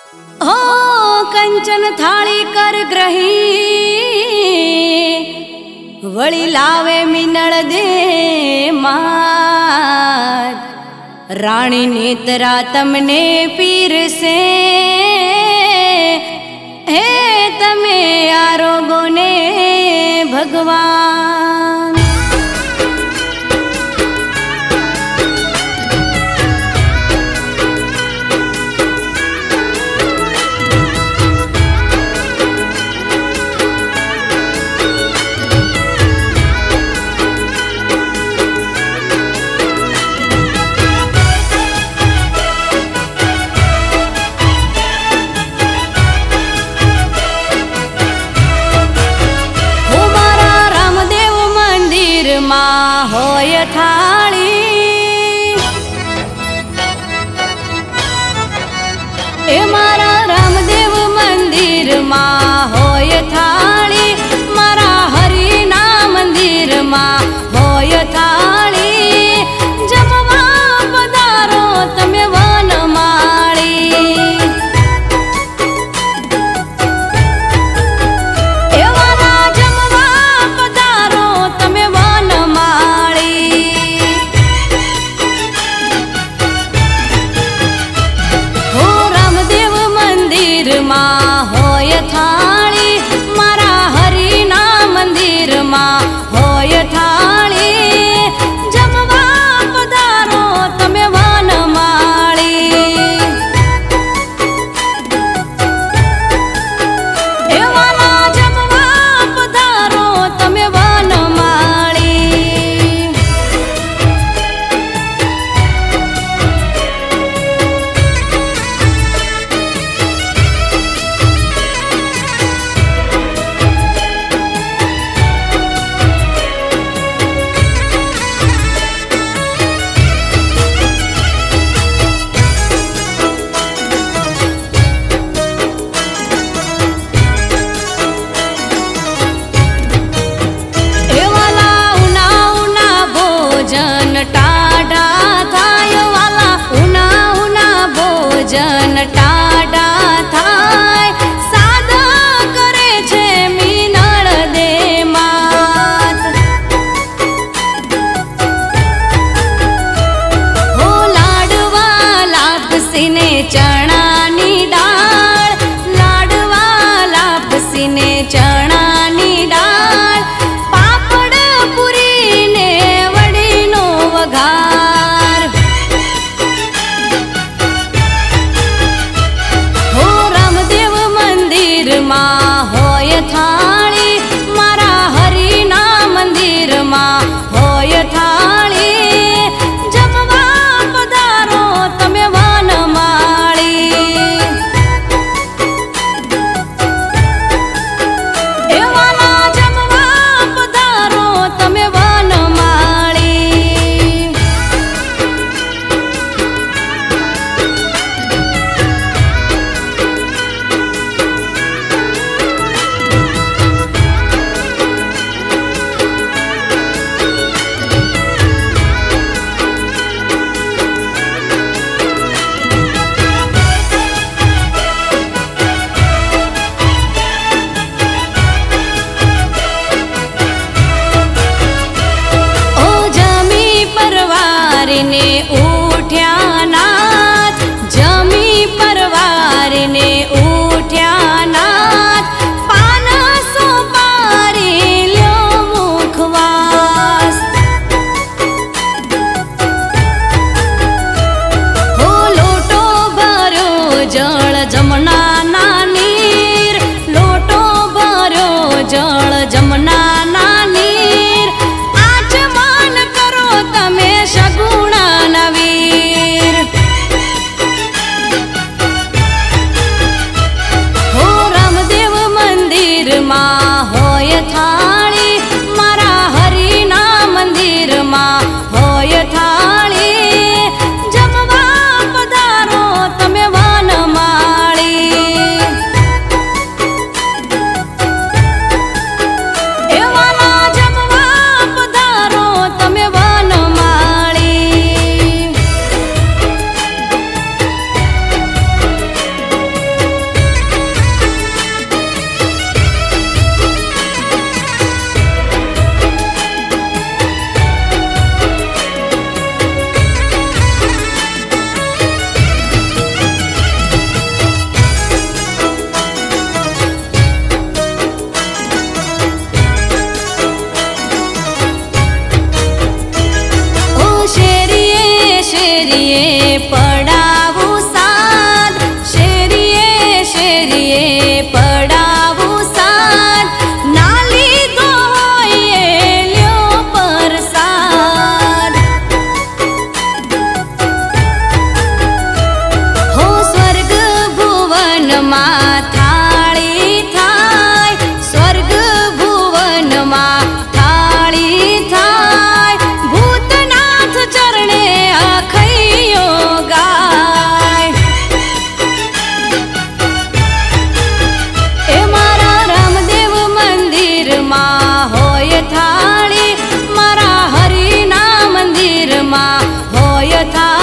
हो कंचन थाली कर ग्रही वળી લાવે મિનળ દે માત રાણી નેત્રા તમને પીરસે હે તમે આરોગોને ભગવાન હોય થાળી એ મારા રામદેવ મંદિરમાં હોય થાળી મારા હરિના મંદિરમાં હોય થાળી જમવા પધારો તમે વનમાળી એવાના જમવા પધારો તમે હોય થાળી મારા હરિના મંદિરમાં હોય થાળી જમવા પધારો તમે વનમાળી એવાના જમવા પધારો તમે વનમાળી જન ટાડા થાય સાદા કરે છે મિનળ દે માત હો લાડવા લાપસીને ચણાની દાળ લાડવા લાપસીને ચણાની દાળ પાપડ પૂરીને વડીનો વઘાર હોય થાળી મારા હરિના મંદિરમાં હોય થાળી જમવા પધારો તમે વનમાળી હોય થા